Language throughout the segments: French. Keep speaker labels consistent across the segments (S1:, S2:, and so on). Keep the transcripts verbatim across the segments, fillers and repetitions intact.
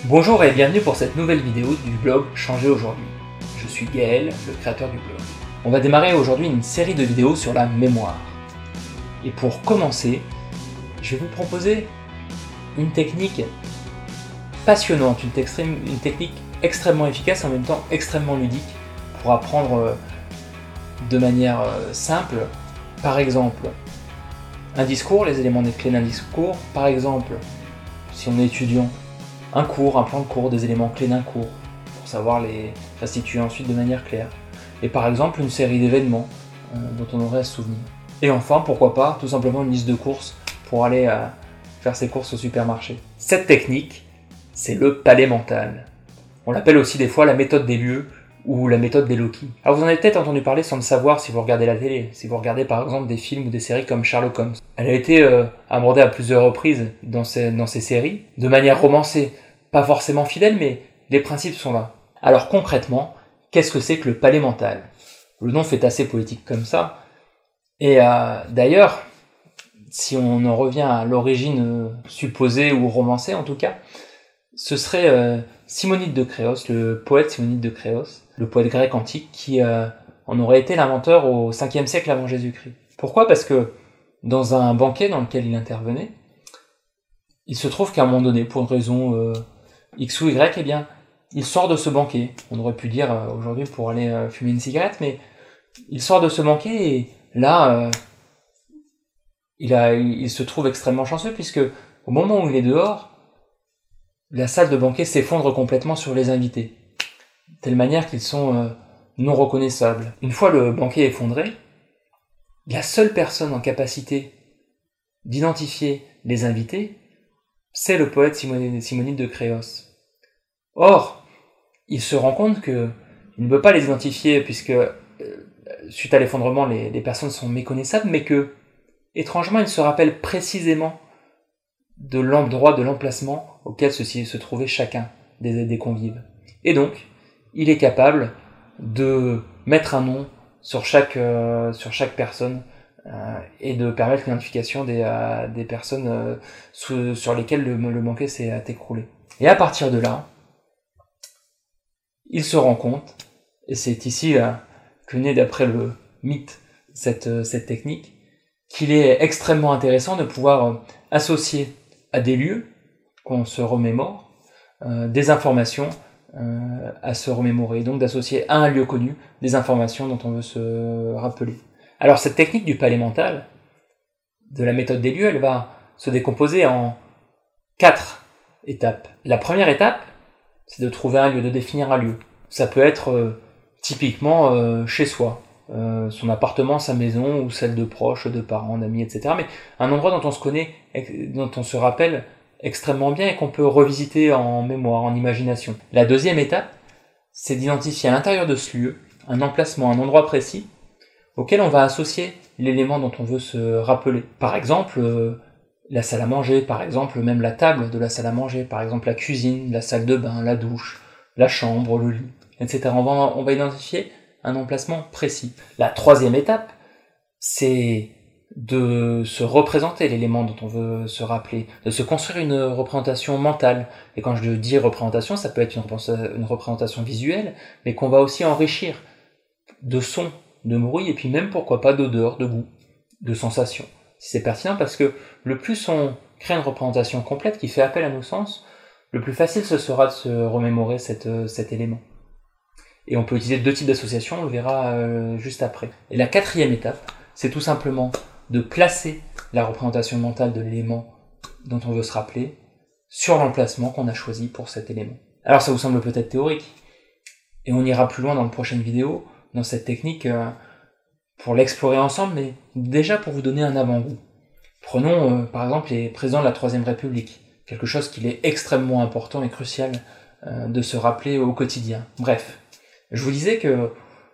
S1: Bonjour et bienvenue pour cette nouvelle vidéo du blog Changer aujourd'hui. Je suis Gaël, le créateur du blog. On va démarrer aujourd'hui une série de vidéos sur la mémoire. Et pour commencer, je vais vous proposer une technique passionnante, une, extrême, une technique extrêmement efficace et en même temps extrêmement ludique pour apprendre de manière simple. Par exemple, un discours, les éléments clés d'un discours. Par exemple, si on est étudiant, un cours, un plan de cours, des éléments clés d'un cours, pour savoir les restituer ensuite de manière claire. Et par exemple, une série d'événements euh, dont on aurait à se souvenir. Et enfin, pourquoi pas, tout simplement une liste de courses pour aller euh, faire ses courses au supermarché. Cette technique, c'est le palais mental. On l'appelle aussi des fois la méthode des lieux ou la méthode des Loki. Alors vous en avez peut-être entendu parler sans le savoir si vous regardez la télé, si vous regardez par exemple des films ou des séries comme Sherlock Holmes. Elle a été euh, abordée à plusieurs reprises dans ces, dans ces séries, de manière romancée, pas forcément fidèle, mais les principes sont là. Alors concrètement, qu'est-ce que c'est que le palais mental? Le nom fait assez poétique comme ça, et euh, d'ailleurs, si on en revient à l'origine euh, supposée ou romancée en tout cas, ce serait euh, Simonide de Créos, le poète Simonide de Créos, le poète grec antique qui euh, en aurait été l'inventeur au cinquième siècle avant Jésus-Christ. Pourquoi ? Parce que dans un banquet dans lequel il intervenait, il se trouve qu'à un moment donné, pour une raison euh, X ou Y, eh bien, il sort de ce banquet. On aurait pu dire euh, aujourd'hui pour aller euh, fumer une cigarette, mais il sort de ce banquet et là, euh, il, a, il se trouve extrêmement chanceux puisque au moment où il est dehors, la salle de banquet s'effondre complètement sur les invités, de telle manière qu'ils sont euh, non reconnaissables. Une fois le banquet effondré, la seule personne en capacité d'identifier les invités, c'est le poète Simonide, Simonide de Créos. Or, il se rend compte qu'il ne peut pas les identifier puisque, euh, suite à l'effondrement, les, les personnes sont méconnaissables, mais que, étrangement, il se rappelle précisément de l'endroit, de l'emplacement auquel ceci se trouvait chacun des, des convives. Et donc, il est capable de mettre un nom sur chaque, euh, sur chaque personne euh, et de permettre l'identification des, euh, des personnes euh, sous, sur lesquelles le, le banquet s'est écroulé. Et à partir de là, il se rend compte, et c'est ici euh, que naît d'après le mythe cette, euh, cette technique, qu'il est extrêmement intéressant de pouvoir euh, associer à des lieux qu'on se remémore, euh, des informations euh, à se remémorer, donc d'associer à un lieu connu des informations dont on veut se rappeler. Alors cette technique du palais mental, de la méthode des lieux, elle va se décomposer en quatre étapes. La première étape, c'est de trouver un lieu, de définir un lieu. Ça peut être euh, typiquement euh, chez soi, euh, son appartement, sa maison, ou celle de proches, de parents, d'amis, et cetera. Mais un endroit dont on se connaît, dont on se rappelle extrêmement bien et qu'on peut revisiter en mémoire, en imagination. La deuxième étape, c'est d'identifier à l'intérieur de ce lieu un emplacement, un endroit précis auquel on va associer l'élément dont on veut se rappeler. Par exemple, euh, la salle à manger, par exemple, même la table de la salle à manger, par exemple la cuisine, la salle de bain, la douche, la chambre, le lit, et cetera. On va, on va identifier un emplacement précis. La troisième étape, c'est de se représenter l'élément dont on veut se rappeler, de se construire une représentation mentale. Et quand je dis représentation, ça peut être une représentation visuelle, mais qu'on va aussi enrichir de sons, de bruit, et puis même, pourquoi pas, d'odeurs, de goût, de sensations. Si c'est pertinent, parce que le plus on crée une représentation complète qui fait appel à nos sens, le plus facile ce sera de se remémorer cette, cet élément. Et on peut utiliser deux types d'associations, on le verra euh, juste après. Et la quatrième étape, c'est tout simplement de placer la représentation mentale de l'élément dont on veut se rappeler sur l'emplacement qu'on a choisi pour cet élément. Alors ça vous semble peut-être théorique, et on ira plus loin dans la prochaine vidéo, dans cette technique, euh, pour l'explorer ensemble, mais déjà pour vous donner un avant-goût. Prenons euh, par exemple les présidents de la Troisième République, quelque chose qu'il est extrêmement important et crucial euh, de se rappeler au quotidien. Bref, je vous disais que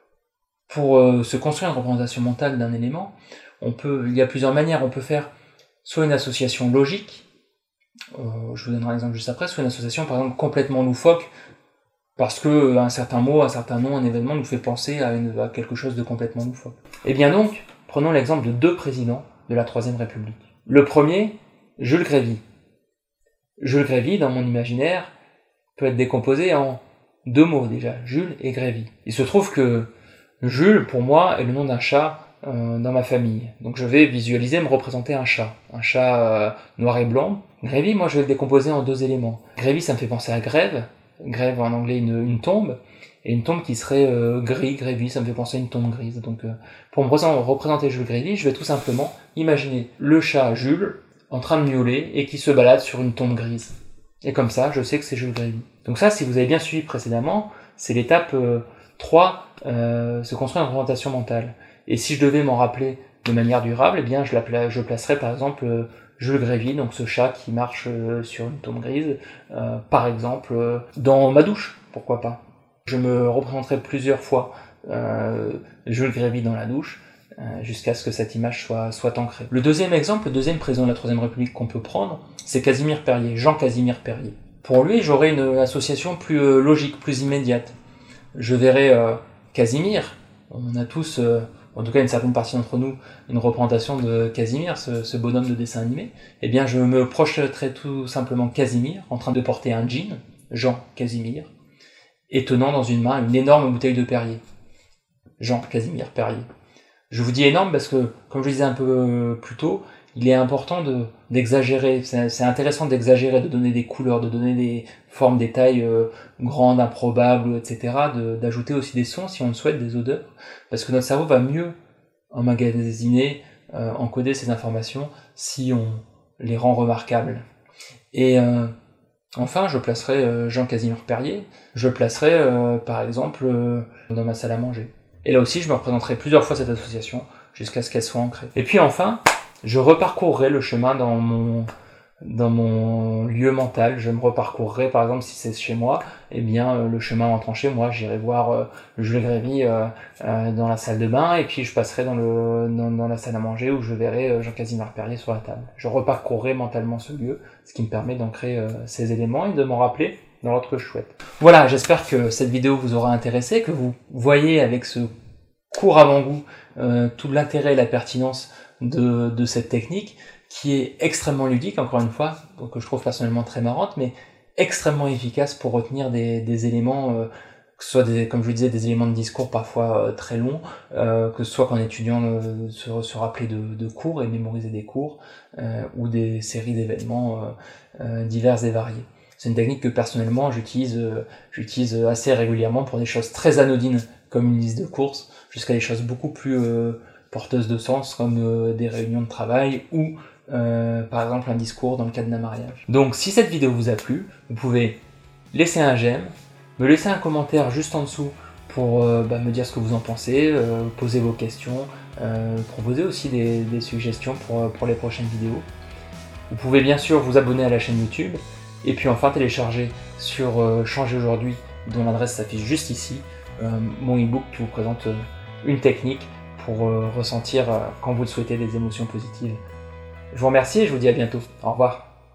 S1: pour euh, se construire une représentation mentale d'un élément, on peut, il y a plusieurs manières. On peut faire soit une association logique, euh, je vous donnerai un exemple juste après, soit une association par exemple complètement loufoque, parce que un certain mot, un certain nom, un événement nous fait penser à, une, à quelque chose de complètement loufoque. Et bien donc, prenons l'exemple de deux présidents de la Troisième République. Le premier, Jules Grévy. Jules Grévy, dans mon imaginaire, peut être décomposé en deux mots déjà, Jules et Grévy. Il se trouve que Jules, pour moi, est le nom d'un chat euh, dans ma famille. Donc je vais visualiser, me représenter un chat. Un chat euh, noir et blanc. Grévy, moi, je vais le décomposer en deux éléments. Grévy, ça me fait penser à grève. Grève, en anglais, une, une tombe. Et une tombe qui serait euh, gris, Grévy, ça me fait penser à une tombe grise. Donc euh, pour me représenter Jules Grévy, je vais tout simplement imaginer le chat Jules en train de miauler et qui se balade sur une tombe grise. Et comme ça, je sais que c'est Jules Grévy. Donc ça, si vous avez bien suivi précédemment, c'est l'étape euh, trois, euh, se construire une représentation mentale. Et si je devais m'en rappeler de manière durable, eh bien je, la pla- je placerais par exemple euh, Jules Grévy, donc ce chat qui marche euh, sur une tombe grise, euh, par exemple euh, dans ma douche, pourquoi pas. Je me représenterai plusieurs fois euh, Jules Grévy dans la douche, euh, jusqu'à ce que cette image soit, soit ancrée. Le deuxième exemple, le deuxième président de la Troisième République qu'on peut prendre, c'est Casimir Perier, Jean-Casimir Perier. Pour lui, j'aurais une association plus euh, logique, plus immédiate. Je verrais euh, Casimir, on a tous, euh, en tout cas une certaine partie d'entre nous, une représentation de Casimir, ce, ce bonhomme de dessin animé. Eh bien, je me projeterais tout simplement Casimir, en train de porter un jean, Jean Casimir, et tenant dans une main une énorme bouteille de Perrier. Jean Casimir Perier. Je vous dis énorme parce que, comme je le disais un peu plus tôt, il est important de, d'exagérer, c'est, c'est intéressant d'exagérer, de donner des couleurs, de donner des formes, des tailles euh, grandes, improbables, et cetera, de, d'ajouter aussi des sons si on le souhaite, des odeurs, parce que notre cerveau va mieux emmagasiner, euh, encoder ces informations si on les rend remarquables. Et euh, enfin, je placerai euh, Jean-Casimir Perier, je le placerai euh, par exemple euh, dans ma salle à manger. Et là aussi, je me représenterai plusieurs fois cette association jusqu'à ce qu'elle soit ancrée. Et puis enfin, je reparcourrai le chemin dans mon, dans mon lieu mental. Je me reparcourrai, par exemple, si c'est chez moi, eh bien, euh, le chemin entrant chez moi, j'irai voir euh, Jules Grévy euh, euh, dans la salle de bain, et puis je passerai dans, le, dans, dans la salle à manger où je verrai euh, Jean-Casimir Perier sur la table. Je reparcourrai mentalement ce lieu, ce qui me permet d'ancrer euh, ces éléments et de m'en rappeler dans l'ordre que je souhaite. Voilà, j'espère que cette vidéo vous aura intéressé, que vous voyez avec ce court avant-goût euh, tout l'intérêt et la pertinence de, de cette technique, qui est extrêmement ludique, encore une fois, que je trouve personnellement très marrante, mais extrêmement efficace pour retenir des, des éléments, euh, que ce soit, des, comme je le disais, des éléments de discours parfois euh, très longs, euh, que ce soit qu'en étudiant euh, se, se rappeler de, de cours et mémoriser des cours, euh, ou des séries d'événements euh, euh, divers et variés. C'est une technique que personnellement j'utilise, euh, j'utilise assez régulièrement pour des choses très anodines comme une liste de courses, jusqu'à des choses beaucoup plus euh, porteuses de sens comme euh, des réunions de travail ou euh, par exemple un discours dans le cadre d'un mariage. Donc si cette vidéo vous a plu, vous pouvez laisser un j'aime, me laisser un commentaire juste en dessous pour euh, bah, me dire ce que vous en pensez, euh, poser vos questions, euh, proposer aussi des, des suggestions pour, pour les prochaines vidéos. Vous pouvez bien sûr vous abonner à la chaîne YouTube, et puis enfin télécharger sur euh, Changer aujourd'hui, dont l'adresse s'affiche juste ici, euh, mon e-book qui vous présente euh, une technique pour euh, ressentir, euh, quand vous le souhaitez, des émotions positives. Je vous remercie et je vous dis à bientôt. Au revoir.